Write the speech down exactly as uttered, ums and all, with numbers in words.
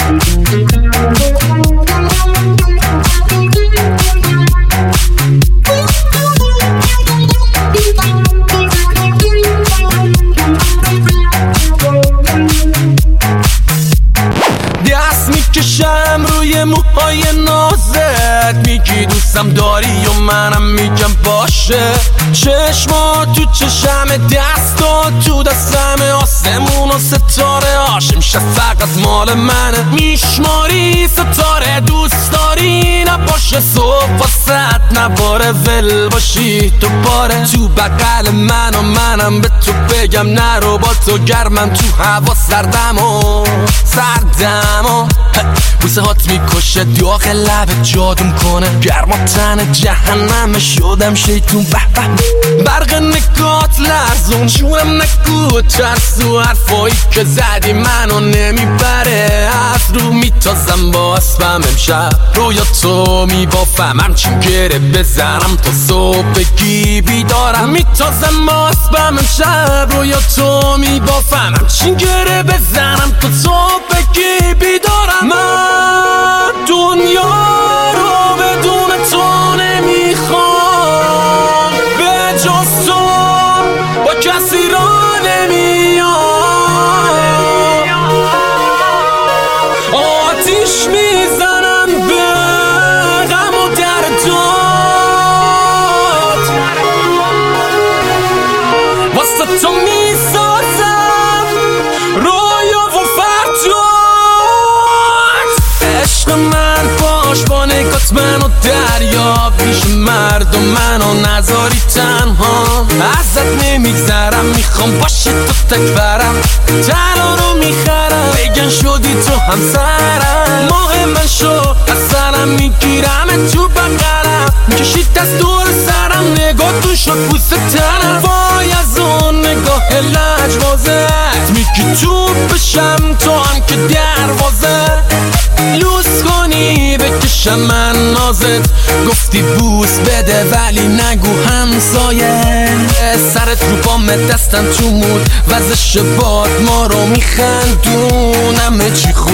میکشم روی موهای نازت، میگی دوستم داری و منم میگم باشه. چشما تو چشم، دستا تو دستم، آسمون و ستاره هاش امشب فقط مال منه. میشماری ستاره دوست داری نباشه، صبح واسط نباره ول باشی تو باره. تو بغل من و منم به تو بگم نرو، با تو گرمم تو هوا سردم و سردم و بوسه هات میکشه داخل لبت جادوم کنه. گرما تن جهنم شدم شیطون به به برق نگات لرزون جونم نگو ترسو. حرفایی که زدی منو نمیبره از رو، میتازم با اسبم امشب رویا تو میبافم، همچین گره بزنم تا صبح بگی بیدارم. میتازم با اسبم امشب رویا تو میبافم، همچین گره بزنم تا صبح بگی بیدارم. من دنیا رو بدون تو نمیخوام، به جز تو با کسی را نمیام. آتیش میزنم به غم و دردات، واسه تو میسازم رویا و فردات. عشق من باش با نگات منو دریا، پیش مردم منو نذاری تنها. ازت نمیگذرم میخوام باشی تو تکبرم، تنها رو میخرم بگن شدی تو همسرم. ماه من شو اصلا میگیرم تو بقرم، میکشید دست دور سرم نگاه تو شد پوست تنم. وای از اون نگاه لجبازت میگی تو بشم تو هم که دروازه. لوس کنی بکشم من نازت، گفتی بوس بده ولی نگو همسایه. سرت رو بام دستم تو مود وزش باد ما رو میخندون، همه چی خوب